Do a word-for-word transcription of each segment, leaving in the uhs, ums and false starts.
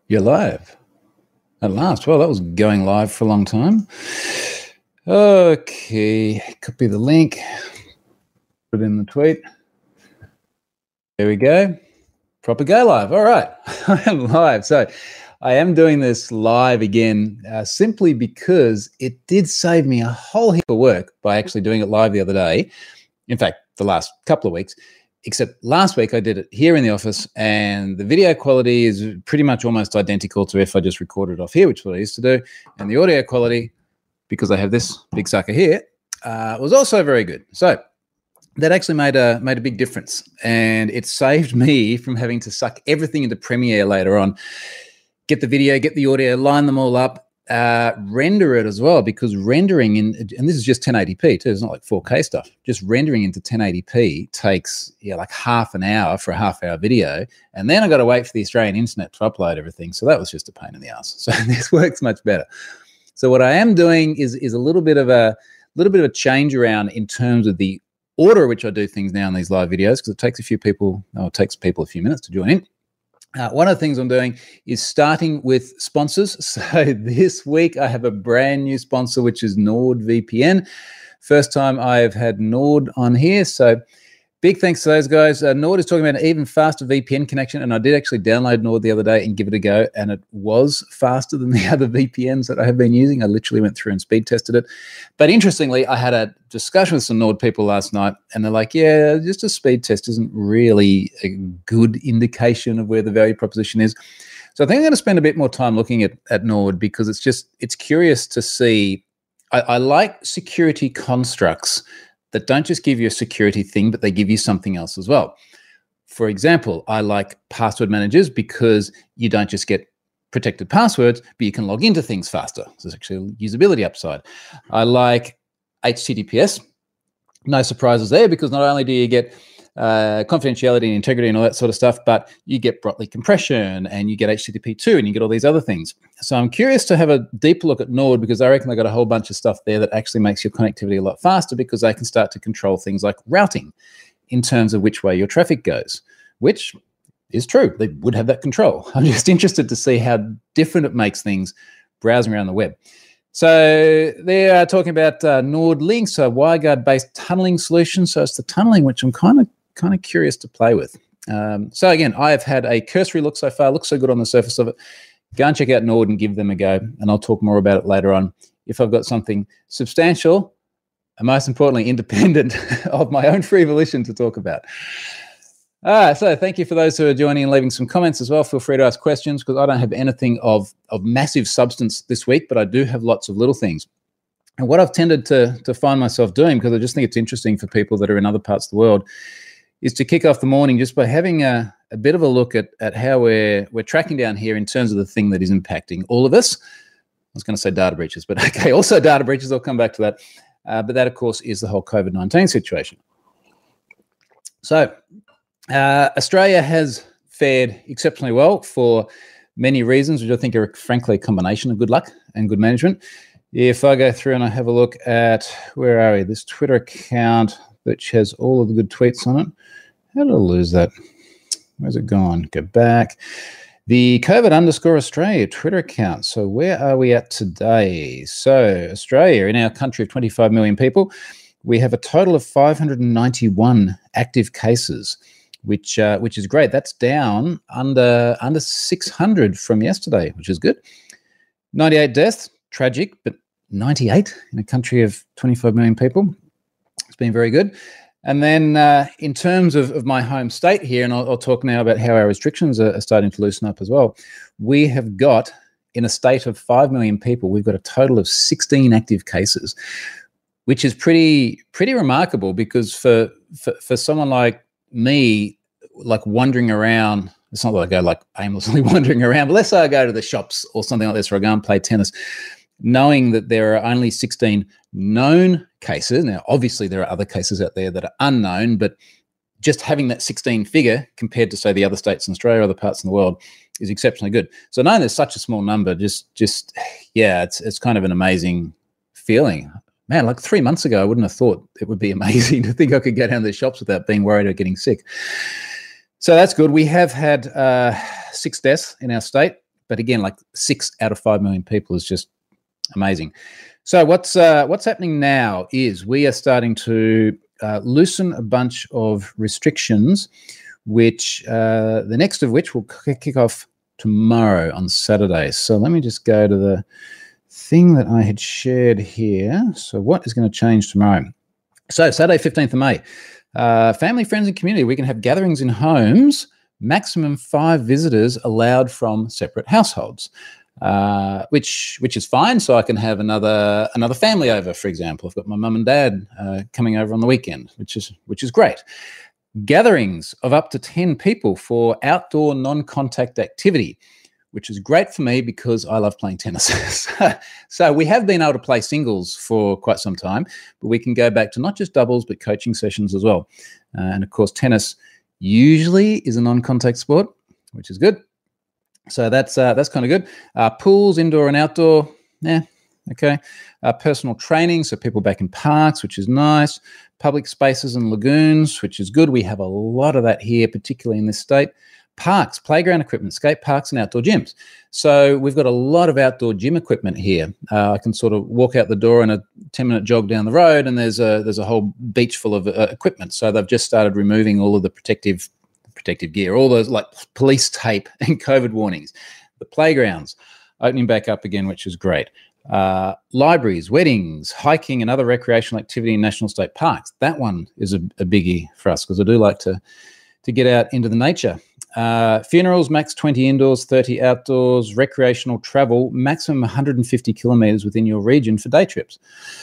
You're live at last. Well, that was going live for a long time. Okay, copy the link, put it in the tweet. There we go. Proper go live. All right, I am live. So I am doing this live again uh, simply because it did save me a whole heap of work by actually doing it live the other day. In fact, the last couple of weeks. Except last week I did it here in the office and the video quality is pretty much almost identical to if I just recorded off here, which is what I used to do. And the audio quality, because I have this big sucker here, uh, was also very good. So that actually made a, made a big difference. And it saved me from having to suck everything into Premiere later on, get the video, get the audio, line them all up, Uh, render it as well, because rendering in, and this is just ten eighty p too, it's not like four K stuff, just rendering into ten eighty p takes yeah like half an hour for a half hour video, and then I got to wait for the Australian internet to upload everything, so that was just a pain in the ass. So this works much better. So what I am doing is is a little bit of a little bit of a change around in terms of the order which I do things now in these live videos, because it takes a few people, oh, it takes people a few minutes to join in. Uh, one of the things I'm doing is starting with sponsors. So this week I have a brand new sponsor, which is NordVPN. First time I've had Nord on here. So big thanks to those guys. Uh, Nord is talking about an even faster V P N connection. And I did actually download Nord the other day and give it a go. And it was faster than the other V P Ns that I have been using. I literally went through and speed tested it. But interestingly, I had a discussion with some Nord people last night. And they're like, yeah, just a speed test isn't really a good indication of where the value proposition is. So I think I'm going to spend a bit more time looking at, at Nord, because it's just, it's curious to see. I, I like security constructs that don't just give you a security thing, but they give you something else as well. For example, I like password managers because you don't just get protected passwords, but you can log into things faster. So there's actually a usability upside. I like H T T P S. No surprises there, because not only do you get uh, confidentiality and integrity and all that sort of stuff, but you get Brotli compression and you get H T T P two and you get all these other things. So I'm curious to have a deeper look at Nord, because I reckon they've got a whole bunch of stuff there that actually makes your connectivity a lot faster, because they can start to control things like routing in terms of which way your traffic goes, which is true. They would have that control. I'm just interested to see how different it makes things browsing around the web. So they're talking about uh, NordLink, so WireGuard-based tunneling solution. So it's the tunneling which I'm kind of kind of curious to play with. Um, so again, I have had a cursory look so far. Looks so good on the surface of it. Go and check out Nord and give them a go, and I'll talk more about it later on if I've got something substantial and, most importantly, independent of my own free volition to talk about. All right, so thank you for those who are joining and leaving some comments as well. Feel free to ask questions, because I don't have anything of, of massive substance this week, but I do have lots of little things. And what I've tended to, to find myself doing, because I just think it's interesting for people that are in other parts of the world, is to kick off the morning just by having a, a bit of a look at, at how we're, we're tracking down here in terms of the thing that is impacting all of us. I was going to say data breaches, but okay, also data breaches. I'll come back to that. Uh, but that, of course, is the whole COVID nineteen situation. So uh, Australia has fared exceptionally well for many reasons, which I think are, frankly, a combination of good luck and good management. If I go through and I have a look at, where are we, this Twitter account, which has all of the good tweets on it. How did I lose that? Where's it gone? Go back. The COVID underscore Australia Twitter account. So where are we at today? So Australia, in our country of twenty-five million people, we have a total of five hundred ninety-one active cases, which uh, which is great. That's down under, under six hundred from yesterday, which is good. ninety-eight deaths, tragic, but ninety-eight in a country of twenty-five million people. It's been very good. And then uh, in terms of, of my home state here, and I'll, I'll talk now about how our restrictions are, are starting to loosen up as well, we have got, in a state of five million people, we've got a total of sixteen active cases, which is pretty pretty remarkable, because for, for, for someone like me, like wandering around, it's not that I go like aimlessly wandering around, but let's say I go to the shops or something like this, or I go and play tennis, knowing that there are only sixteen known cases. Now, obviously, there are other cases out there that are unknown, but just having that sixteen figure compared to, say, the other states in Australia or other parts in the world is exceptionally good. So knowing there's such a small number, just, just yeah, it's it's kind of an amazing feeling. Man, like three months ago, I wouldn't have thought it would be amazing to think I could go down to the shops without being worried of getting sick. So that's good. We have had uh, six deaths in our state, but again, like six out of five million people is just amazing. So what's uh, what's happening now is we are starting to uh, loosen a bunch of restrictions, which uh, the next of which will kick off tomorrow on Saturday. So let me just go to the thing that I had shared here. So what is going to change tomorrow? So Saturday, fifteenth of May, uh, family, friends, and community. We can have gatherings in homes, maximum five visitors allowed from separate households, uh, which which is fine. So I can have another another family over, for example. I've got my mum and dad uh, coming over on the weekend, which is which is great. Gatherings of up to ten people for outdoor non-contact activity, which is great for me because I love playing tennis. So we have been able to play singles for quite some time, but we can go back to not just doubles, but coaching sessions as well. Uh, and of course, tennis usually is a non-contact sport, which is good. So that's uh, that's kind of good. Uh, pools, indoor and outdoor, yeah, okay. Uh, personal training, so people back in parks, which is nice. Public spaces and lagoons, which is good. We have a lot of that here, particularly in this state. Parks, playground equipment, skate parks, and outdoor gyms. So we've got a lot of outdoor gym equipment here. Uh, I can sort of walk out the door in a ten-minute jog down the road, and there's a there's a whole beach full of uh, equipment. So they've just started removing all of the protective protective gear, all those like police tape and COVID warnings. The playgrounds opening back up again, which is great. Uh, libraries, weddings, hiking, and other recreational activity in national state parks. That one is a, a biggie for us because I do like to to get out into the nature. Uh, funerals, max twenty indoors, thirty outdoors. Recreational travel, maximum one hundred fifty kilometres within your region for day trips.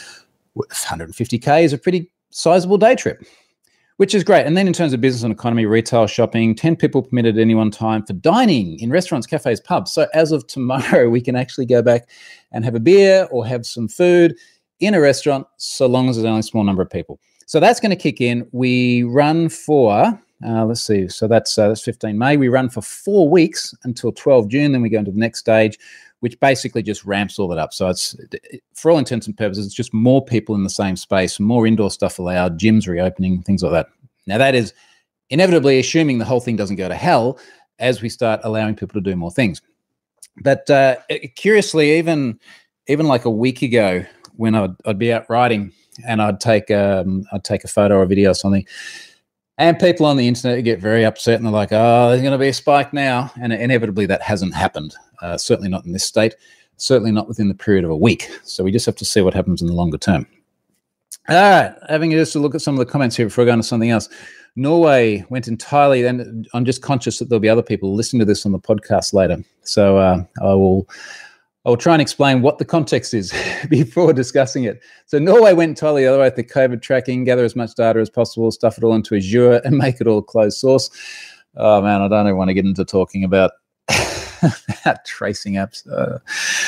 one hundred fifty K is a pretty sizable day trip, which is great. And then in terms of business and economy, retail, shopping, ten people permitted at any one time for dining in restaurants, cafes, pubs. So as of tomorrow, we can actually go back and have a beer or have some food in a restaurant, so long as there's only a small number of people. So that's going to kick in. We run for, uh, let's see, so that's, uh, that's fifteenth May. We run for four weeks until twelfth June. Then we go into the next stage, which basically just ramps all that up. So it's, for all intents and purposes, it's just more people in the same space, more indoor stuff allowed, gyms reopening, things like that. Now, that is inevitably assuming the whole thing doesn't go to hell as we start allowing people to do more things. But uh, curiously, even even like a week ago, when I'd, I'd be out riding and I'd take um, I'd take a photo or a video or something, and people on the internet get very upset and they're like, "Oh, there's going to be a spike now," and inevitably that hasn't happened. Uh, certainly not in this state. Certainly not within the period of a week. So we just have to see what happens in the longer term. All right, having just a look at some of the comments here before going to something else. Norway went entirely, and I'm just conscious that there'll be other people listening to this on the podcast later. So uh, I will I will try and explain what the context is before discussing it. So Norway went entirely the other way with the COVID tracking, gather as much data as possible, stuff it all into Azure, and make it all closed source. Oh, man, I don't even want to get into talking about, about tracing apps. Uh,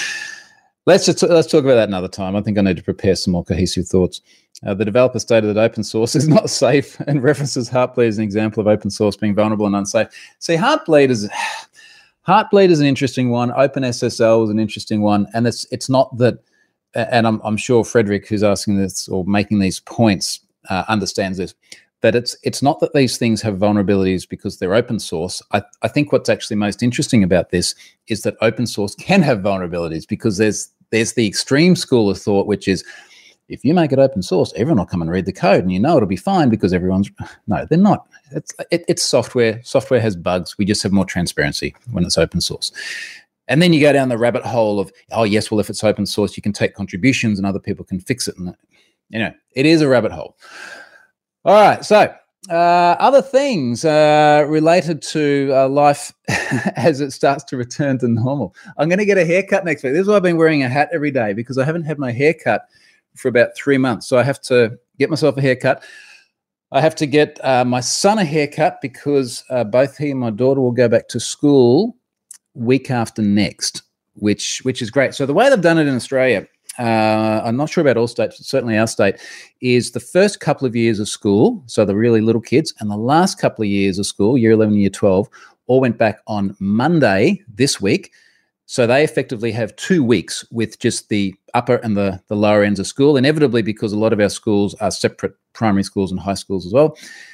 Let's just let's talk about that another time. I think I need to prepare some more cohesive thoughts. Uh, the developer stated that open source is not safe and references Heartbleed as an example of open source being vulnerable and unsafe. See, Heartbleed is Heartbleed is an interesting one. OpenSSL is an interesting one, and it's it's not that. And I'm I'm sure Frederick, who's asking this or making these points, uh, understands this. That it's it's not that these things have vulnerabilities because they're open source. I, I think what's actually most interesting about this is that open source can have vulnerabilities because there's there's the extreme school of thought, which is if you make it open source, everyone will come and read the code and you know it'll be fine because everyone's no, they're not. It's it, it's software. Software has bugs. We just have more transparency when it's open source. And then you go down the rabbit hole of, oh yes, well if it's open source, you can take contributions and other people can fix it. And you know, it is a rabbit hole. All right, so uh, other things uh, related to uh, life as it starts to return to normal. I'm going to get a haircut next week. This is why I've been wearing a hat every day because I haven't had my hair cut for about three months. So I have to get myself a haircut. I have to get uh, my son a haircut because uh, both he and my daughter will go back to school week after next, which which is great. So the way they've done it in Australia, Uh, I'm not sure about all states, but certainly our state, is the first couple of years of school, so the really little kids, and the last couple of years of school, year eleven, year twelve, all went back on Monday this week. So they effectively have two weeks with just the upper and the, the lower ends of school, inevitably because a lot of our schools are separate primary schools and high schools as well.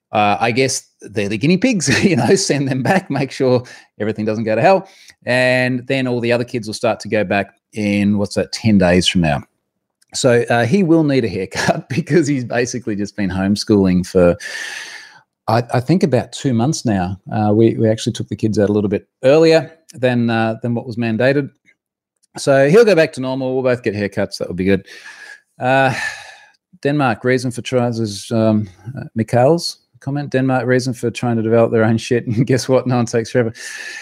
uh, I guess they're the guinea pigs, you know, send them back, make sure everything doesn't go to hell. And then all the other kids will start to go back in, what's that, ten days from now. So uh, he will need a haircut because he's basically just been homeschooling for, I, I think, about two months now. Uh, we, we actually took the kids out a little bit earlier than, uh, than what was mandated. So he'll go back to normal. We'll both get haircuts. That would be good. Uh, Denmark, reason for tries is um, uh, Mikhail's comment. Denmark, reason for trying to develop their own shit. And guess what? No one takes forever.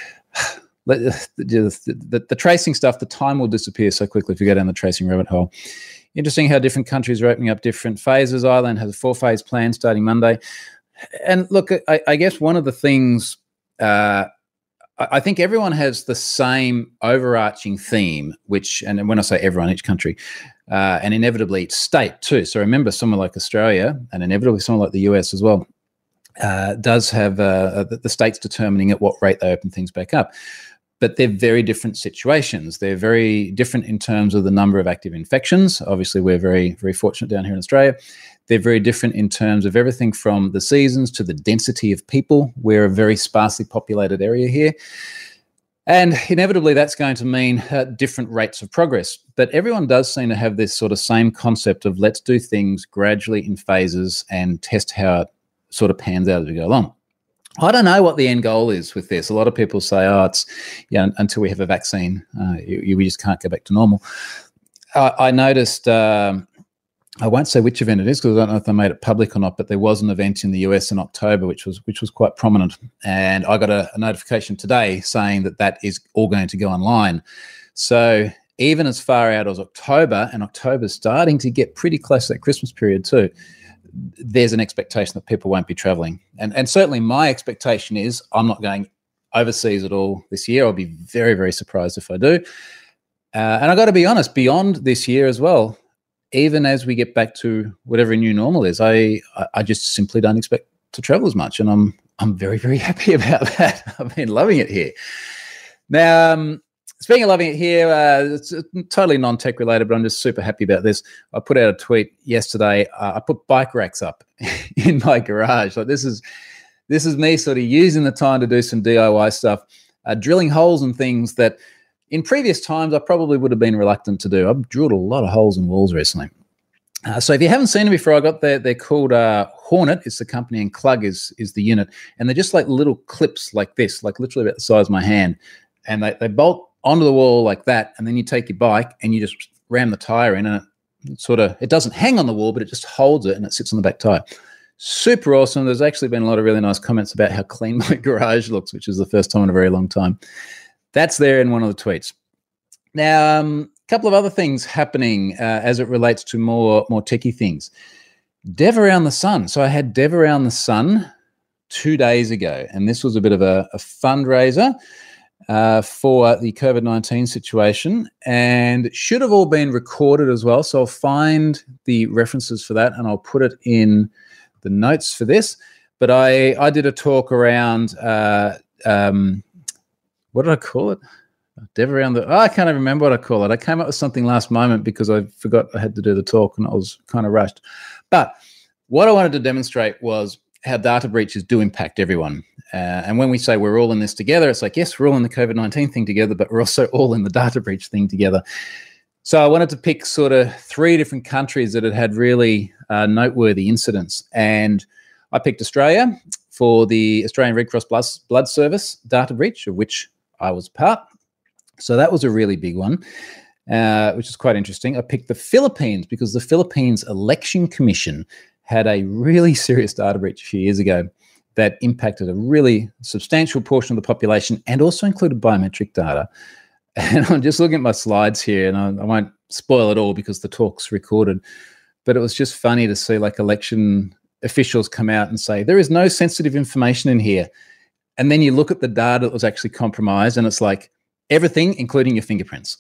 The, the, the, the tracing stuff, the time will disappear so quickly if you go down the tracing rabbit hole. Interesting how different countries are opening up different phases. Ireland has a four-phase plan starting Monday. And look, I, I guess one of the things, uh, I, I think everyone has the same overarching theme, which, and when I say everyone, each country, uh, and inevitably each state too. So remember, someone like Australia, and inevitably someone like the U S as well, uh, does have uh, the, the states determining at what rate they open things back up. But they're very different situations. They're very different in terms of the number of active infections. Obviously, we're very, very fortunate down here in Australia. They're very different in terms of everything from the seasons to the density of people. We're a very sparsely populated area here. And inevitably, that's going to mean uh, different rates of progress. But everyone does seem to have this sort of same concept of let's do things gradually in phases and test how it sort of pans out as we go along. I don't know what the end goal is with this. A lot of people say, oh, it's, yeah, until we have a vaccine, uh, you, we just can't go back to normal. I, I noticed, um, I won't say which event it is because I don't know if they made it public or not, but there was an event in the U S in October, which was which was quite prominent. And I got a, a notification today saying that that is all going to go online. So even as far out as October, and October's starting to get pretty close to that Christmas period too, there's an expectation that people won't be traveling. And, and certainly my expectation is I'm not going overseas at all this year. I'll be very, very surprised if I do. Uh, and I got to be honest, beyond this year as well, even as we get back to whatever new normal is, I, I just simply don't expect to travel as much. And I'm, I'm very, very happy about that. I've been loving it here. Now, um, speaking of loving it here, uh, it's totally non-tech related, but I'm just super happy about this. I put out a tweet yesterday. Uh, I put bike racks up in my garage. Like this is this is me sort of using the time to do some D I Y stuff, uh, drilling holes and things that in previous times I probably would have been reluctant to do. I've drilled a lot of holes in walls recently. Uh, so if you haven't seen them before, I got their, they're called uh, Hornet is the company and Klug is, is the unit. And they're just like little clips like this, like literally about the size of my hand. And they, they bolt onto the wall like that, and then you take your bike and you just ram the tire in, and it sort of, it doesn't hang on the wall, but it just holds it and it sits on the back tire. Super awesome. There's actually been a lot of really nice comments about how clean my garage looks, which is the first time in a very long time. That's there in one of the tweets. Now, um, a couple of other things happening uh, as it relates to more, more techie things. Dev Around the Sun. So I had Dev Around the Sun two days ago, and this was a bit of a, a fundraiser Uh, for the COVID nineteen situation, and it should have all been recorded as well. So I'll find the references for that and I'll put it in the notes for this. But I, I did a talk around, uh, um, what did I call it? Dev Around the, oh, I can't even remember what I call it. I came up with something last moment because I forgot I had to do the talk and I was kind of rushed. But what I wanted to demonstrate was how data breaches do impact everyone. Uh, and when we say we're all in this together, it's like, yes, we're all in the COVID nineteen thing together, but we're also all in the data breach thing together. So I wanted to pick sort of three different countries that had had really uh, noteworthy incidents. And I picked Australia for the Australian Red Cross Blood, Blood Service data breach, of which I was part. So that was a really big one, uh, which is quite interesting. I picked the Philippines because the Philippines Election Commission had a really serious data breach a few years ago that impacted a really substantial portion of the population and also included biometric data. And I'm just looking at my slides here, and I, I won't spoil it all because the talk's recorded, but it was just funny to see like election officials come out and say, there is no sensitive information in here. And then you look at the data that was actually compromised and it's like everything, including your fingerprints.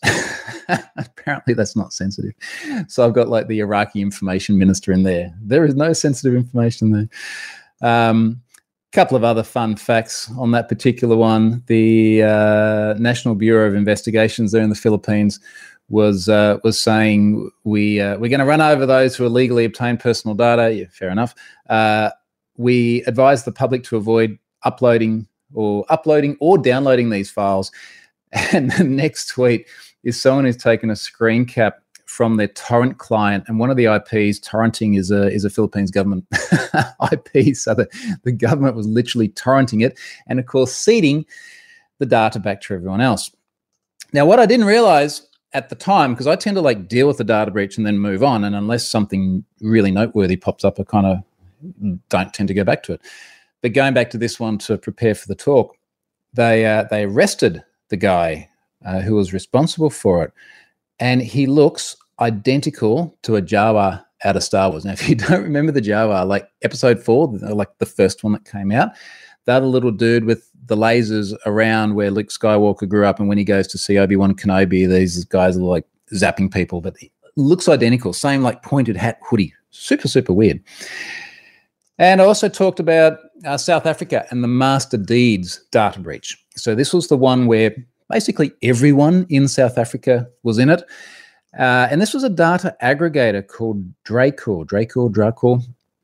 Apparently that's not sensitive. So I've got like the Iraqi information minister in there. There is no sensitive information there. Um, couple of other fun facts on that particular one. The uh, National Bureau of Investigations there in the Philippines was uh, was saying we uh, we're going to run over those who illegally obtain personal data. Yeah, fair enough. Uh, we advise the public to avoid uploading or uploading or downloading these files. And the next tweet is someone who's taken a screen cap from their torrent client, and one of the I Ps, torrenting is a is a Philippines government I P, so the, the government was literally torrenting it, and of course seeding the data back to everyone else. Now, what I didn't realize at the time, because I tend to like deal with the data breach and then move on, and unless something really noteworthy pops up, I kind of don't tend to go back to it. But going back to this one to prepare for the talk, they uh, they arrested the guy uh, who was responsible for it, and he looks identical to a Jawa out of Star Wars. Now, if you don't remember the Jawa, like episode four, like the first one that came out, that little dude with the lasers around where Luke Skywalker grew up, and when he goes to see Obi-Wan Kenobi, these guys are like zapping people, but he looks identical, same like pointed hat hoodie. Super, super weird. And I also talked about uh, South Africa and the Master Deeds data breach. So this was the one where basically everyone in South Africa was in it. Uh, and this was a data aggregator called Dracor, Dracor, Dracor.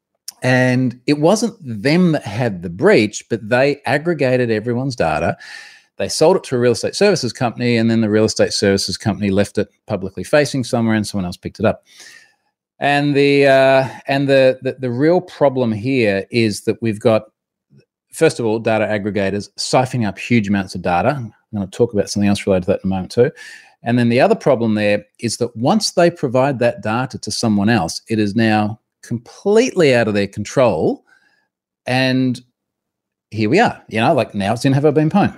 And it wasn't them that had the breach, but they aggregated everyone's data. They sold it to a real estate services company, and then the real estate services company left it publicly facing somewhere, and someone else picked it up. And the uh, and the, the the real problem here is that we've got, first of all, data aggregators siphoning up huge amounts of data. I'm going to talk about something else related to that in a moment too. And then the other problem there is that once they provide that data to someone else, it is now completely out of their control. And here we are, you know, like now it's in Have I Been Pwned.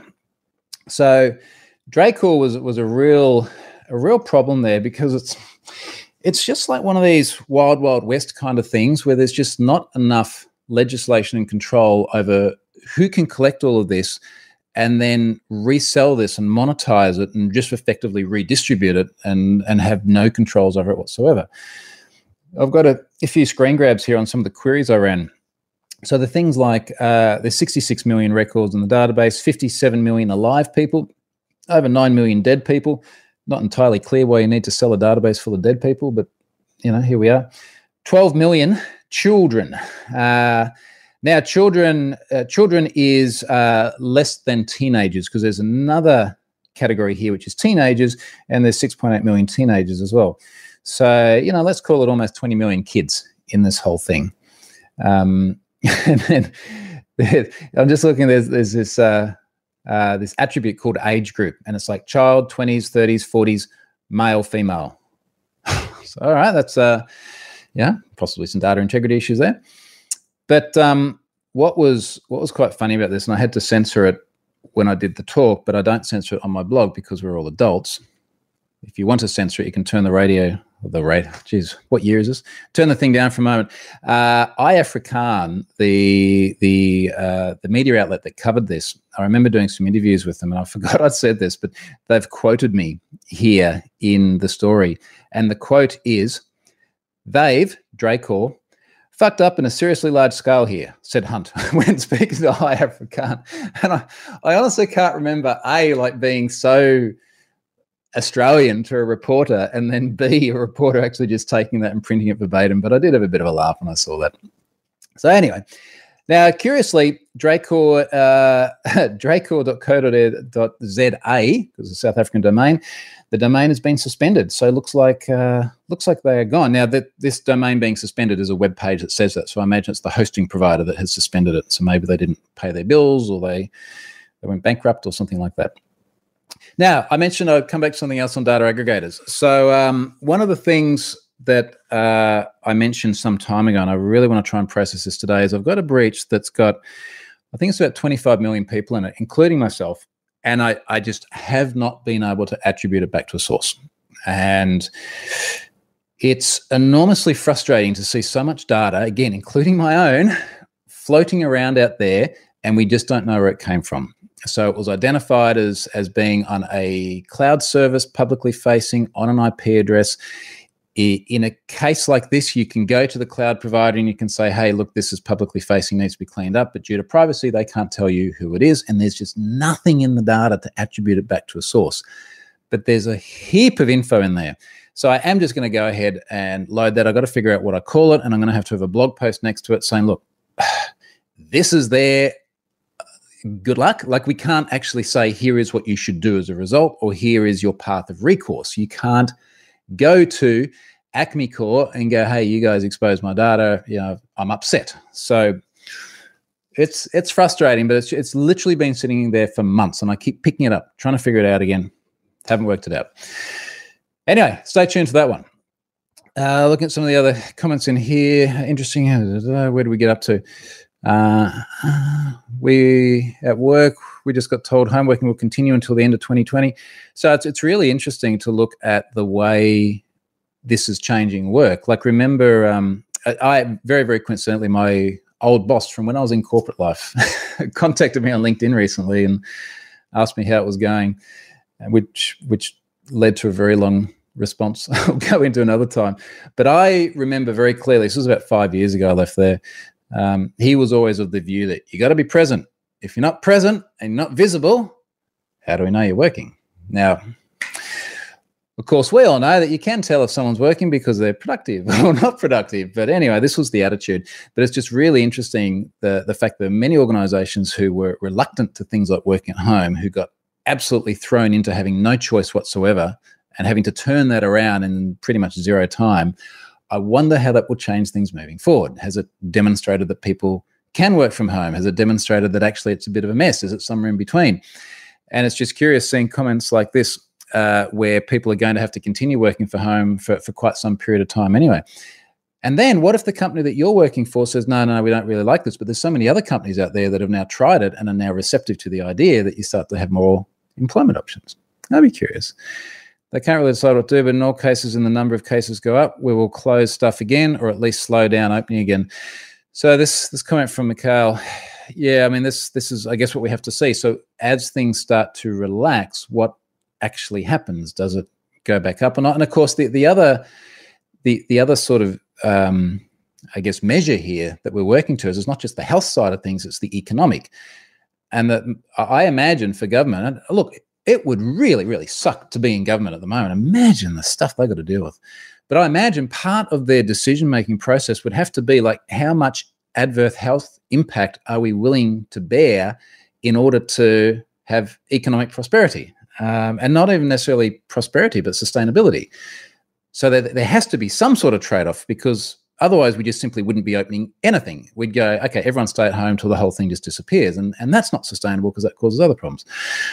So Dracor was was a real a real problem there, because it's it's just like one of these wild, wild west kind of things where there's just not enough legislation and control over who can collect all of this and then resell this and monetize it and just effectively redistribute it and, and have no controls over it whatsoever. I've got a, a few screen grabs here on some of the queries I ran. So the things like uh, there's sixty-six million records in the database, fifty-seven million alive people, over nine million dead people. Not entirely clear why you need to sell a database full of dead people, but, you know, here we are. twelve million children. Uh, now, children uh, children is uh, less than teenagers, because there's another category here, which is teenagers, and there's six point eight million teenagers as well. So, you know, let's call it almost twenty million kids in this whole thing. Um, and then I'm just looking, there's, there's this... Uh, Uh, this attribute called age group, and it's like child, twenties, thirties, forties, male, female. So, all right, that's uh, yeah, possibly some data integrity issues there. But um, what was what was quite funny about this, and I had to censor it when I did the talk, but I don't censor it on my blog because we're all adults. If you want to censor it, you can turn the radio, or the radio, geez, what year is this? Turn the thing down for a moment. Uh, iAfrikaan, the the uh, the media outlet that covered this, I remember doing some interviews with them, and I forgot I'd said this, but they've quoted me here in the story. And the quote is, "They've, Dracor, fucked up in a seriously large scale here," said Hunt when speaking to iAfrikaan. And I, I honestly can't remember, A, like being so Australian to a reporter, and then B, a reporter actually just taking that and printing it verbatim. But I did have a bit of a laugh when I saw that. So anyway, now curiously, Dracor, uh, Dracor dot co dot z a, because it's a South African domain, the domain has been suspended. So it looks like uh, looks like they are gone. Now, that this domain being suspended is a web page that says that. So I imagine it's the hosting provider that has suspended it. So maybe they didn't pay their bills, or they they went bankrupt or something like that. Now, I mentioned I'd come back to something else on data aggregators. So um, one of the things that uh, I mentioned some time ago, and I really want to try and process this today, is I've got a breach that's got, I think it's about twenty-five million people in it, including myself, and I, I just have not been able to attribute it back to a source. And it's enormously frustrating to see so much data, again, including my own, floating around out there, and we just don't know where it came from. So it was identified as, as being on a cloud service, publicly facing, on an I P address. In a case like this, you can go to the cloud provider and you can say, hey, look, this is publicly facing, needs to be cleaned up. But due to privacy, they can't tell you who it is. And there's just nothing in the data to attribute it back to a source. But there's a heap of info in there. So I am just going to go ahead and load that. I've got to figure out what I call it. And I'm going to have to have a blog post next to it saying, look, this is there, good luck. Like, we can't actually say, here is what you should do as a result, or here is your path of recourse. You can't go to Acme Corp and go, hey, you guys exposed my data, you know, I'm upset. So it's it's frustrating, but it's it's literally been sitting there for months, and I keep picking it up, trying to figure it out again. Haven't worked it out. Anyway, stay tuned for that one. Uh, looking at some of the other comments in here. Interesting. Where do we get up to? Uh, we, at work, we just got told home working will continue until the end of twenty twenty. So it's, it's really interesting to look at the way this is changing work. Like, remember, um, I, I very, very coincidentally, my old boss from when I was in corporate life contacted me on LinkedIn recently and asked me how it was going, which which led to a very long response I'll go into another time. But I remember very clearly, this was about five years ago I left there, um, he was always of the view that you got to be present. If you're not present and not visible, how do we know you're working? Now, of course, we all know that you can tell if someone's working because they're productive or not productive. But anyway, this was the attitude. But it's just really interesting, the, the fact that many organizations who were reluctant to things like working at home, who got absolutely thrown into having no choice whatsoever and having to turn that around in pretty much zero time. I wonder how that will change things moving forward. Has it demonstrated that people can work from home? Has it demonstrated that actually it's a bit of a mess? Is it somewhere in between? And it's just curious seeing comments like this, uh, where people are going to have to continue working from home for, for quite some period of time anyway. And then what if the company that you're working for says, no, no, we don't really like this, but there's so many other companies out there that have now tried it and are now receptive to the idea that you start to have more employment options? I'd be curious. They can't really decide what to do, but in all cases, in the number of cases go up, we will close stuff again, or at least slow down opening again. So this this comment from Mikhail, yeah, I mean, this this is, I guess, what we have to see. So as things start to relax, what actually happens? Does it go back up or not? And of course, the the other the the other sort of um, I guess measure here that we're working to is it's not just the health side of things; it's the economic. And that I imagine for government, look, it would really, really suck to be in government at the moment. Imagine the stuff they've got to deal with. But I imagine part of their decision-making process would have to be like, how much adverse health impact are we willing to bear in order to have economic prosperity? Um, and not even necessarily prosperity, but sustainability. So that there has to be some sort of trade-off, because otherwise we just simply wouldn't be opening anything. We'd go, okay, everyone stay at home till the whole thing just disappears. And, and that's not sustainable, because that causes other problems.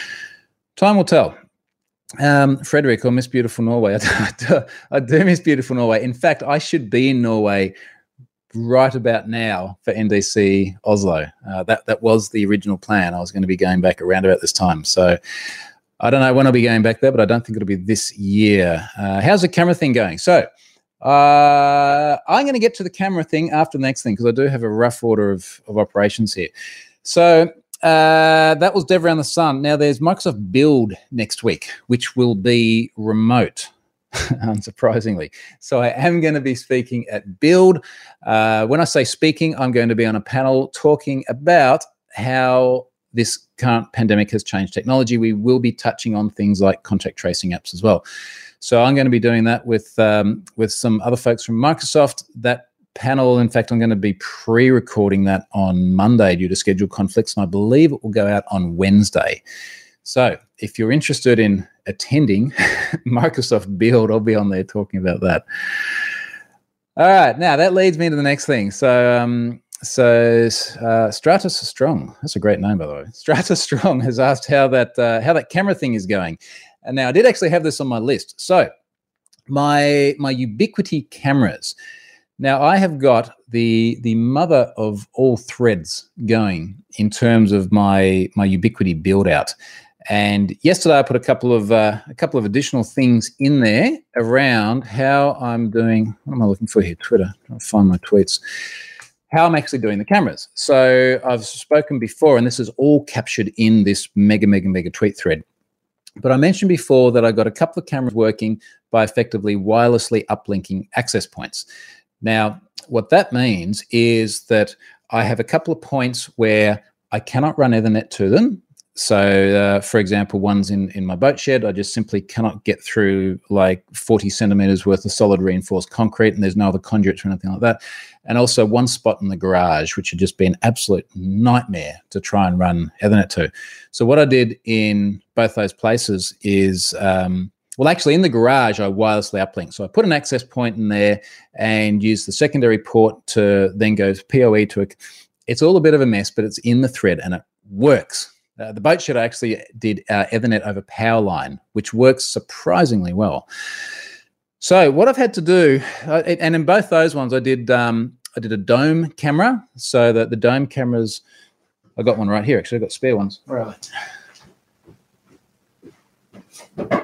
Time will tell. Um, Frederick, or Miss Beautiful Norway. I do, I do miss Beautiful Norway. In fact, I should be in Norway right about now for N D C Oslo. Uh, that, that was the original plan. I was going to be going back around about this time. So I don't know when I'll be going back there, but I don't think it'll be this year. Uh, how's the camera thing going? So uh, I'm going to get to the camera thing after the next thing, because I do have a rough order of, of operations here. So Uh, that was Dev Around the Sun. Now, there's Microsoft Build next week, which will be remote, unsurprisingly. So I am going to be speaking at Build. Uh, when I say speaking, I'm going to be on a panel talking about how this current pandemic has changed technology. We will be touching on things like contact tracing apps as well. So I'm going to be doing that with, um, with some other folks from Microsoft. That panel, in fact, I'm going to be pre-recording that on Monday due to schedule conflicts, and I believe it will go out on Wednesday. So if you're interested in attending Microsoft Build, I'll be on there talking about that. All right, now that leads me to the next thing. So, um, so uh, Stratus Strong, that's a great name, by the way. Stratus Strong has asked how that uh, how that camera thing is going, and now I did actually have this on my list. So my my Ubiquiti cameras. Now, I have got the the mother of all threads going in terms of my my Ubiquiti build out. And yesterday, I put a couple of uh, a couple of additional things in there around how I'm doing. What am I looking for here? Twitter. Trying to find my tweets. How I'm actually doing the cameras. So I've spoken before, and this is all captured in this mega mega mega tweet thread. But I mentioned before that I got a couple of cameras working by effectively wirelessly uplinking access points. Now, what that means is that I have a couple of points where I cannot run Ethernet to them. So, uh, for example, ones in, in my boat shed, I just simply cannot get through like forty centimeters worth of solid reinforced concrete, and there's no other conduits or anything like that. And also one spot in the garage, which had just been absolute nightmare to try and run Ethernet to. So what I did in both those places is, um, well, actually in the garage, I wirelessly uplinked. So I put an access point in there and used the secondary port to then go P O E to a, it's all a bit of a mess, but it's in the thread and it works. Uh, the boat shed actually did uh, Ethernet over Powerline, which works surprisingly well. So what I've had to do, uh, and in both those ones, I did um, I did a dome camera, so that the dome cameras, I got one right here. Actually, I've got spare ones. Where are they?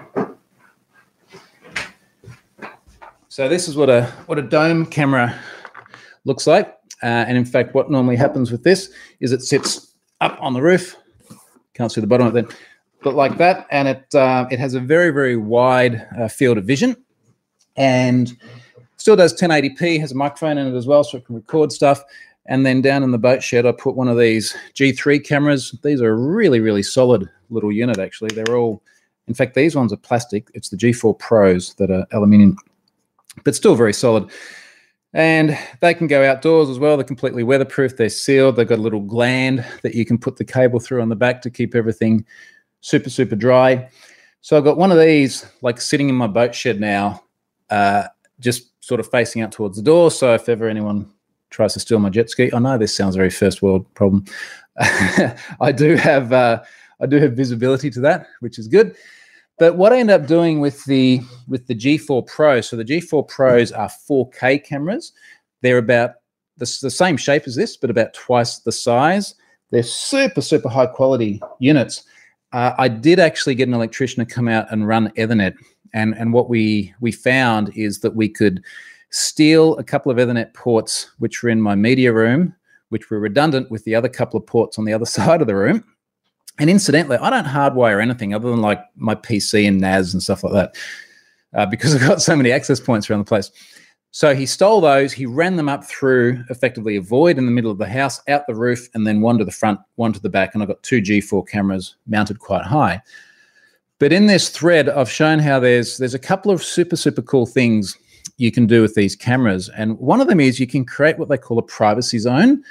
So this is what a what a dome camera looks like, uh, and in fact, what normally happens with this is it sits up on the roof. Can't see the bottom of it then, but like that, and it uh, it has a very very wide uh, field of vision, and still does ten eighty p. Has a microphone in it as well, so it can record stuff. And then down in the boat shed, I put one of these G three cameras. These are a really really solid little unit. Actually, they're all, in fact, these ones are plastic. It's the G four Pros that are aluminium, but still very solid. And they can go outdoors as well. They're completely weatherproof. They're sealed. They've got a little gland that you can put the cable through on the back to keep everything super, super dry. So I've got one of these like sitting in my boat shed now, uh, just sort of facing out towards the door. So if ever anyone tries to steal my jet ski, I know this sounds very first world problem. I do have uh, I do have visibility to that, which is good. But what I end up doing with the with the G four Pro, so the G four Pros are four K cameras. They're about the, the same shape as this, but about twice the size. They're super, super high quality units. Uh, I did actually get an electrician to come out and run Ethernet. And, and what we, we found is that we could steal a couple of Ethernet ports, which were in my media room, which were redundant with the other couple of ports on the other side of the room. And incidentally, I don't hardwire anything other than like my P C and N A S and stuff like that, uh, because I've got so many access points around the place. So he stole those, he ran them up through effectively a void in the middle of the house, out the roof, and then one to the front, one to the back. And I've got two G four cameras mounted quite high. But in this thread, I've shown how there's, there's a couple of super, super cool things you can do with these cameras. And one of them is you can create what they call a privacy zone.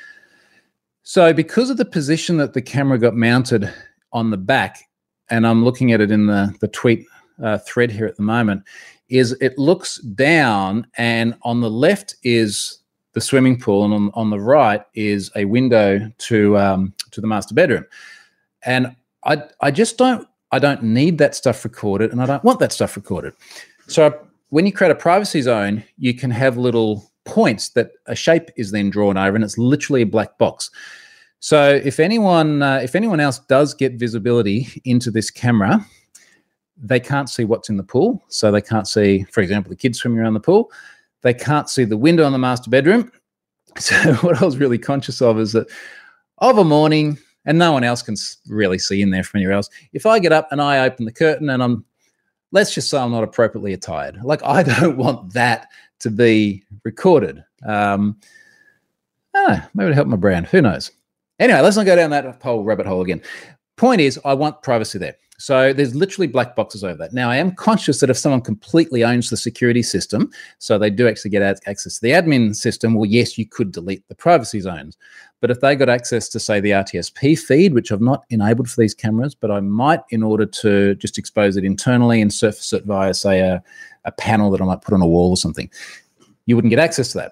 So because of the position that the camera got mounted on the back, and I'm looking at it in the, the tweet uh, thread here at the moment, is it looks down, and on the left is the swimming pool, and on, on the right is a window to um, to the master bedroom. And I I just don't I don't need that stuff recorded, and I don't want that stuff recorded. So when you create a privacy zone, you can have little points that a shape is then drawn over, and it's literally a black box. So if anyone uh, if anyone else does get visibility into this camera, they can't see what's in the pool. So they can't see, for example, the kids swimming around the pool. They can't see the window on the master bedroom. So what I was really conscious of is that of a morning, and no one else can really see in there from anywhere else, if I get up and I open the curtain and I'm, let's just say I'm not appropriately attired, like I don't want that to be recorded. Um, ah, maybe it'll help my brand. Who knows? Anyway, let's not go down that whole rabbit hole again. Point is, I want privacy there. So there's literally black boxes over that. Now, I am conscious that if someone completely owns the security system, so they do actually get access to the admin system, well, yes, you could delete the privacy zones. But if they got access to, say, the R T S P feed, which I've not enabled for these cameras, but I might in order to just expose it internally and surface it via, say, a, a panel that I might put on a wall or something, you wouldn't get access to that.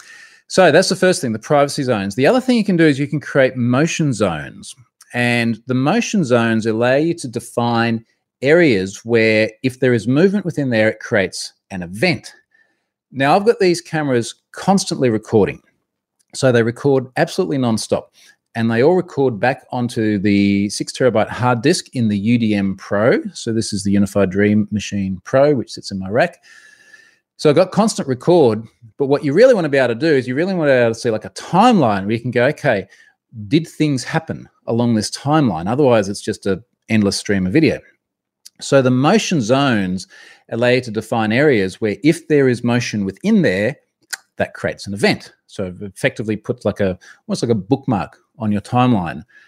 So that's the first thing, the privacy zones. The other thing you can do is you can create motion zones. And the motion zones allow you to define areas where if there is movement within there, it creates an event. Now, I've got these cameras constantly recording. So they record absolutely nonstop. And they all record back onto the six terabyte hard disk in the U D M Pro. So this is the Unified Dream Machine Pro, which sits in my rack. So I've got constant record. But what you really want to be able to do is you really want to be able to see like a timeline where you can go, okay, did things happen along this timeline? Otherwise, it's just an endless stream of video. So the motion zones allow you to define areas where if there is motion within there, that creates an event. So it effectively puts like a, almost like a bookmark on your timeline.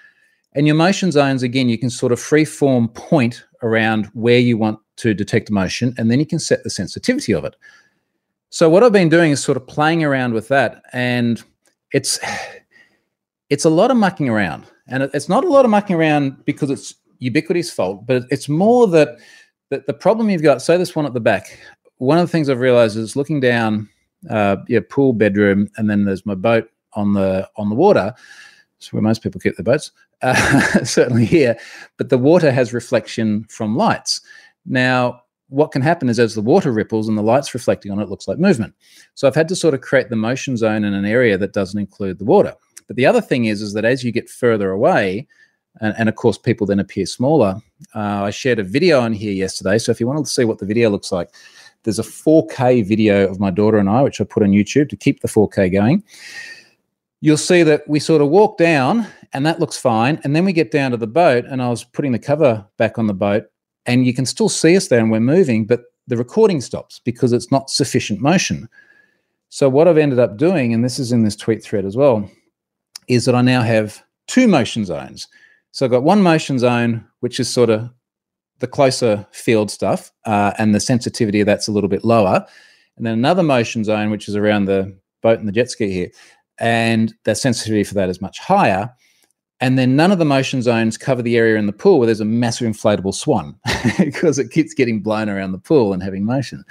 And your motion zones, again, you can sort of free-form point around where you want to detect motion, and then you can set the sensitivity of it. So what I've been doing is sort of playing around with that, and it's it's a lot of mucking around. And it's not a lot of mucking around because it's Ubiquity's fault, but it's more that, that the problem you've got, say this one at the back, one of the things I've realized is looking down uh, your pool bedroom, and then there's my boat on the on the water. It's where most people keep their boats, uh, certainly here. But the water has reflection from lights. Now, what can happen is as the water ripples and the light's reflecting on it, it looks like movement. So I've had to sort of create the motion zone in an area that doesn't include the water. But the other thing is, is that as you get further away, and, and of course people then appear smaller, uh, I shared a video on here yesterday. So if you want to see what the video looks like, there's a four K video of my daughter and I, which I put on YouTube to keep the four K going. You'll see that we sort of walk down and that looks fine. And then we get down to the boat, and I was putting the cover back on the boat, and you can still see us there and we're moving, but the recording stops because it's not sufficient motion. So what I've ended up doing, and this is in this tweet thread as well, is that I now have two motion zones. So I've got one motion zone, which is sort of the closer field stuff, uh, and the sensitivity of that's a little bit lower. And then another motion zone, which is around the boat and the jet ski here, and the sensitivity for that is much higher. And then none of the motion zones cover the area in the pool where there's a massive inflatable swan because it keeps getting blown around the pool and having motion.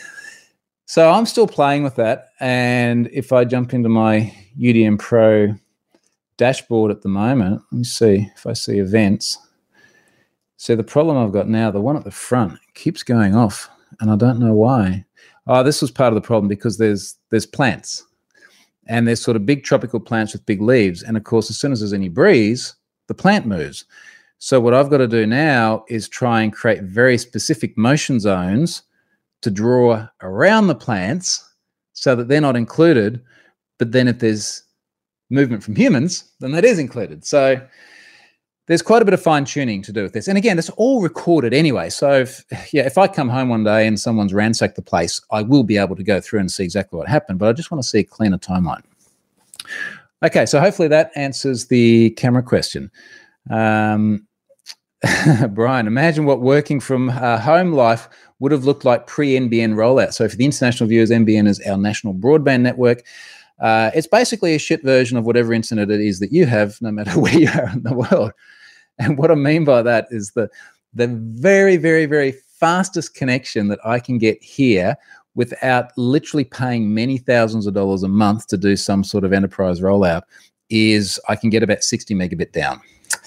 So I'm still playing with that. And if I jump into my U D M Pro dashboard at the moment, let me see if I see events. So the problem I've got now, the one at the front keeps going off, and I don't know why. Oh, this was part of the problem because there's there's plants. And there's sort of big tropical plants with big leaves. And of course, as soon as there's any breeze, the plant moves. So what I've got to do now is try and create very specific motion zones to draw around the plants so that they're not included. But then if there's movement from humans, then that is included. So there's quite a bit of fine tuning to do with this. And again, it's all recorded anyway. So if, yeah, if I come home one day and someone's ransacked the place, I will be able to go through and see exactly what happened, but I just want to see a cleaner timeline. Okay, so hopefully that answers the camera question. Um, Brian, imagine what working from uh, home life would have looked like pre-N B N rollout. So for the international viewers, N B N is our national broadband network. Uh, it's basically a shit version of whatever internet it is that you have, no matter where you are in the world. And what I mean by that is the, the very, very, very fastest connection that I can get here without literally paying many thousands of dollars a month to do some sort of enterprise rollout is I can get about sixty megabit down,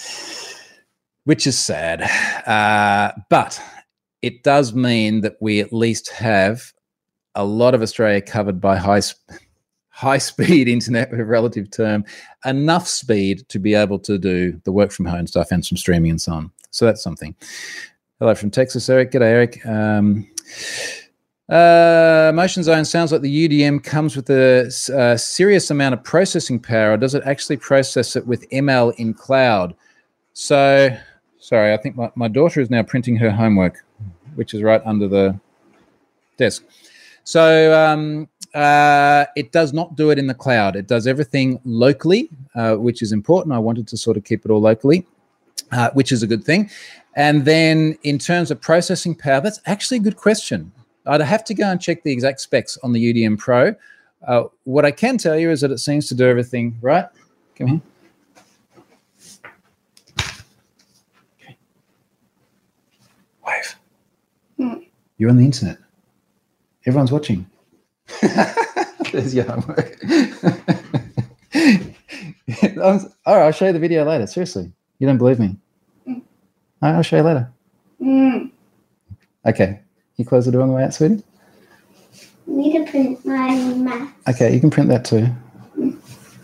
which is sad. Uh, but it does mean that we at least have a lot of Australia covered by high speed. high-speed internet with a relative term, enough speed to be able to do the work from home stuff and some streaming and so on. So that's something. Hello from Texas, Eric. G'day, Eric. Um, uh, motion zone sounds like the U D M comes with a, a serious amount of processing power. Or does it actually process it with M L in cloud? So, sorry, I think my, my daughter is now printing her homework, which is right under the desk. So, um, Uh, it does not do it in the cloud. It does everything locally, uh, which is important. I wanted to sort of keep it all locally, uh, which is a good thing. And then in terms of processing power, that's actually a good question. I'd have to go and check the exact specs on the U D M Pro. Uh, what I can tell you is that it seems to do everything right. Come here. Okay. Wave. Mm. You're on the internet. Everyone's watching. There's your homework. All right, I'll show you the video later. Seriously, you don't believe me? Mm. All right, I'll show you later. Mm. Okay, you close the door on the way out, sweetie? I need to print my math. Okay, you can print that too. Mm.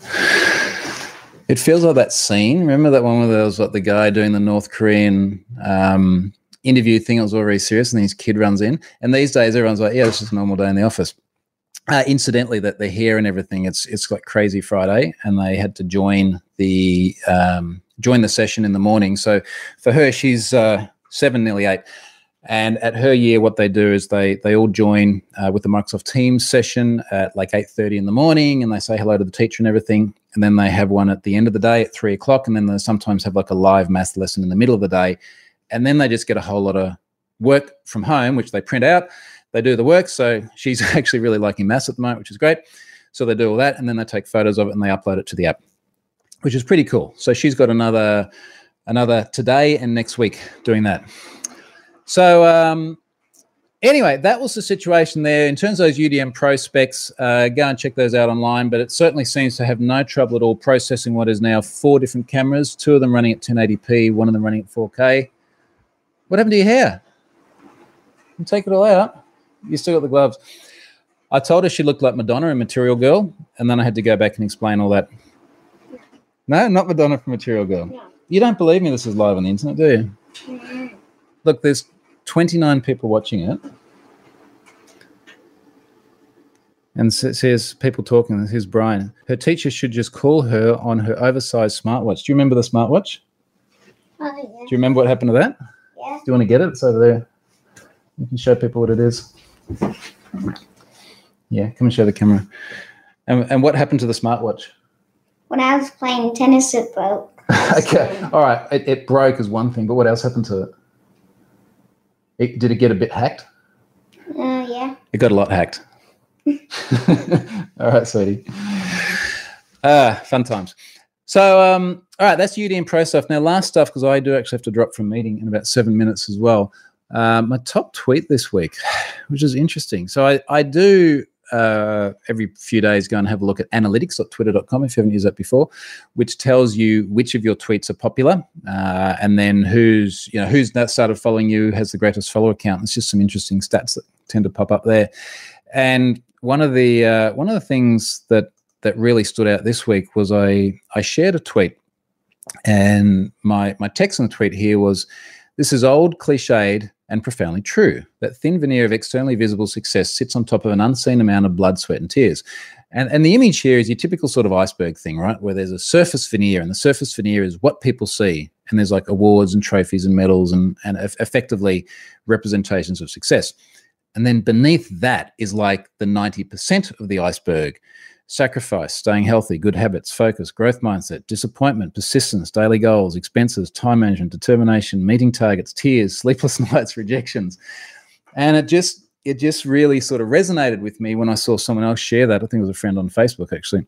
It feels like that scene. Remember that one where there was like the guy doing the North Korean um, interview thing? It was all very serious, and his kid runs in. And these days, everyone's like, "Yeah, it's just a normal day in the office." Uh, incidentally, that they're here and everything, it's it's like Crazy Friday, and they had to join the um, join the session in the morning. So for her, she's uh, seven, nearly eight, and at her year, what they do is they they all join uh, with the Microsoft Teams session at like eight thirty in the morning, and they say hello to the teacher and everything. and then they have one at the end of the day at three o'clock, and then they sometimes have like a live math lesson in the middle of the day, and then they just get a whole lot of work from home, which they print out. They do the work. So she's actually really liking maths at the moment, which is great. So they do all that, and then they take photos of it and they upload it to the app, which is pretty cool. So she's got another another today and next week doing that. So um, anyway, that was the situation there. In terms of those U D M Pro specs, uh, go and check those out online, but it certainly seems to have no trouble at all processing what is now four different cameras, two of them running at ten eighty p, one of them running at four K. What happened to your hair? You take it all out. You still got the gloves. I told her she looked like Madonna in Material Girl, and then I had to go back and explain all that. No, not Madonna from Material Girl. No. You don't believe me this is live on the internet, do you? Mm-hmm. Look, there's twenty-nine people watching it. And it says people talking. Here's Brian. Her teacher should just call her on her oversized smartwatch. Do you remember the smartwatch? Oh, yeah. Do you remember what happened to that? Yeah. Do you want to get it? It's over there. You can show people what it is. Yeah, come and show the camera. And, and what happened to the smartwatch? When I was playing tennis, it broke. Okay, all right. It, it broke is one thing, but what else happened to it? it? Did it get a bit hacked? Uh, yeah. It got a lot hacked. All right, sweetie. Ah, fun times. So, um, all right, that's U D M Pro stuff. Now, last stuff, because I do actually have to drop from meeting in about seven minutes as well. Um, my top tweet this week, which is interesting. So I, I do uh, every few days go and have a look at analytics dot twitter dot com if you haven't used that before, which tells you which of your tweets are popular uh, and then who's, you know, who's that started following you, has the greatest follower count. It's just some interesting stats that tend to pop up there. And one of the uh, one of the things that that really stood out this week was I I shared a tweet, and my my text on the tweet here was, "This is old, cliched, and profoundly true. That thin veneer of externally visible success sits on top of an unseen amount of blood, sweat, and tears." And and the image here is your typical sort of iceberg thing, right? Where there's a surface veneer, and the surface veneer is what people see, and there's like awards and trophies and medals and and effectively representations of success. And then beneath that is like the ninety percent of the iceberg: sacrifice, staying healthy, good habits, focus, growth mindset, disappointment, persistence, daily goals, expenses, time management, determination, meeting targets, tears, sleepless nights, rejections. And it just it just really sort of resonated with me when I saw someone else share that. I think it was a friend on Facebook, actually.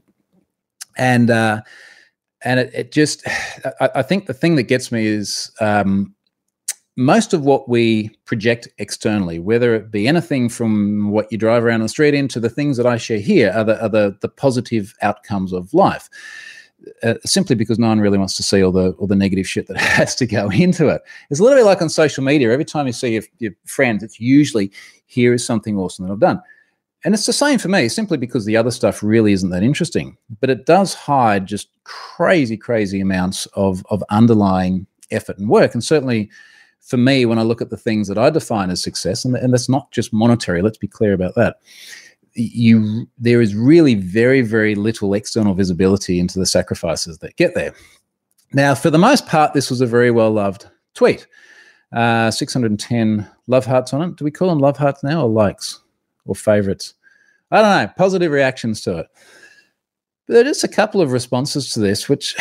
And uh, and it, it just, I, I think the thing that gets me is um, most of what we project externally, whether it be anything from what you drive around the street in to the things that I share here, are the, are the, the positive outcomes of life, uh, simply because no one really wants to see all the all the negative shit that has to go into it. It's a little bit like on social media. Every time you see your, your friends, it's usually, here is something awesome that I've done. And it's the same for me, simply because the other stuff really isn't that interesting. But it does hide just crazy, crazy amounts of, of underlying effort and work. And certainly, for me, when I look at the things that I define as success, and, and that's not just monetary, let's be clear about that, you there is really very, very little external visibility into the sacrifices that get there. Now, for the most part, this was a very well-loved tweet. Uh, six hundred ten love hearts on it. Do we call them love hearts now, or likes, or favorites? I don't know, positive reactions to it. But there are just a couple of responses to this, which,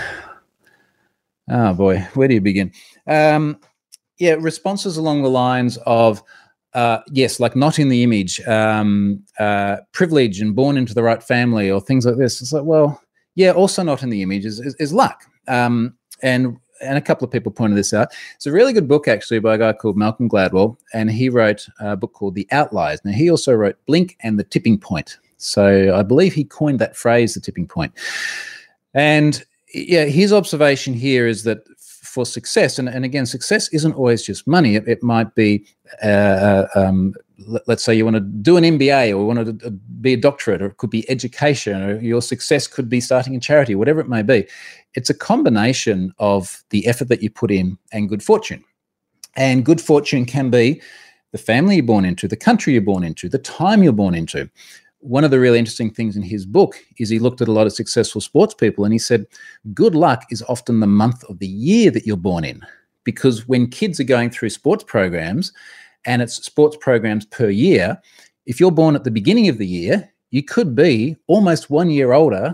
oh boy, where do you begin? Um, Yeah, responses along the lines of, uh, yes, like not in the image, um, uh, privilege and born into the right family, or things like this. It's like, well, yeah, also not in the image is, is, is luck. Um, and and a couple of people pointed this out. It's a really good book, actually, by a guy called Malcolm Gladwell, and he wrote a book called The Outliers. Now, he also wrote Blink and the Tipping Point. So I believe he coined that phrase, the tipping point. And yeah, his observation here is that for success, and, and again, success isn't always just money. It, it might be, uh, um, let, let's say you want to do an M B A, or want to be a doctorate, or it could be education, or your success could be starting a charity, whatever it may be. It's a combination of the effort that you put in and good fortune. And good fortune can be the family you're born into, the country you're born into, the time you're born into. One of the really interesting things in his book is he looked at a lot of successful sports people, and he said, good luck is often the month of the year that you're born in, because when kids are going through sports programs, and it's sports programs per year, if you're born at the beginning of the year, you could be almost one year older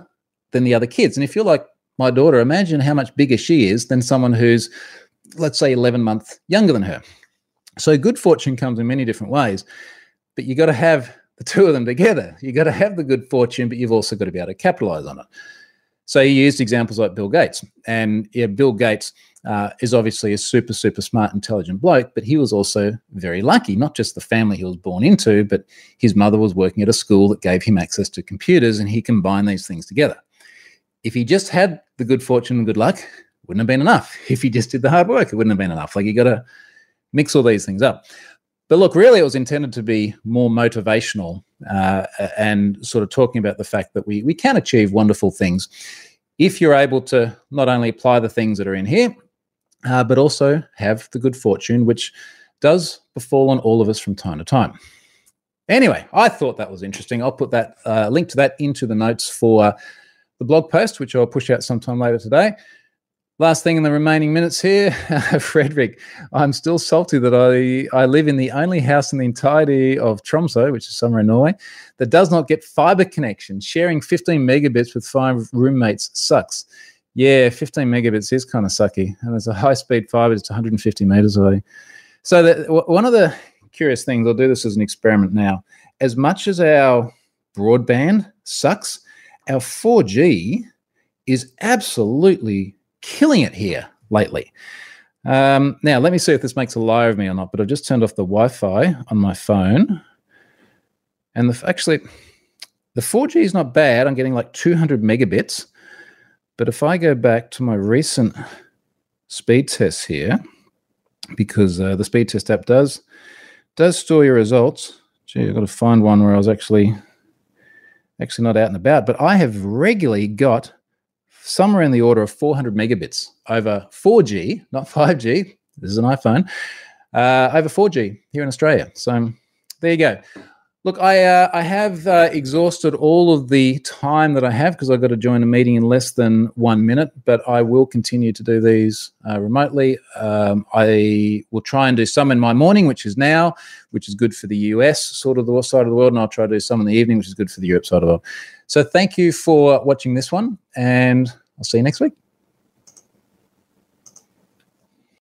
than the other kids. And if you're like my daughter, imagine how much bigger she is than someone who's, let's say, eleven months younger than her. So good fortune comes in many different ways, but you got to have the two of them together. You got to have the good fortune, but you've also got to be able to capitalize on it. So he used examples like Bill Gates, and yeah, Bill Gates uh, is obviously a super, super smart, intelligent bloke, but he was also very lucky, not just the family he was born into, but his mother was working at a school that gave him access to computers, and he combined these things together. If he just had the good fortune and good luck, wouldn't have been enough. If he just did the hard work, it wouldn't have been enough. Like, you got to mix all these things up. But look, really, it was intended to be more motivational uh, and sort of talking about the fact that we we can achieve wonderful things if you're able to not only apply the things that are in here, uh, but also have the good fortune, which does befall on all of us from time to time. Anyway, I thought that was interesting. I'll put that uh, link to that into the notes for the blog post, which I'll push out sometime later today. Last thing in the remaining minutes here, Frederick, I'm still salty that I, I live in the only house in the entirety of Tromsø, which is somewhere in Norway, that does not get fiber connection. Sharing fifteen megabits with five roommates sucks. Yeah, fifteen megabits is kind of sucky. And there's a high-speed fiber, it's one hundred fifty meters away. So that, one of the curious things, I'll do this as an experiment now. As much as our broadband sucks, our four G is absolutely killing it here lately. Um, now, let me see if this makes a liar of me or not, but I've just turned off the Wi-Fi on my phone. And the, actually, the four G is not bad. I'm getting like two hundred megabits. But if I go back to my recent speed tests here, because uh, the speed test app does, does store your results. Gee, I've got to find one where I was actually, actually not out and about. But I have regularly got somewhere in the order of four hundred megabits over four G, not five G. This is an iPhone, uh, over four G here in Australia. So there you go. Look, I uh, I have uh, exhausted all of the time that I have because I've got to join a meeting in less than one minute, but I will continue to do these uh, remotely. Um, I will try and do some in my morning, which is now, which is good for the U S sort of the side of the world, and I'll try to do some in the evening, which is good for the Europe side of the world. So thank you for watching this one, and I'll see you next week.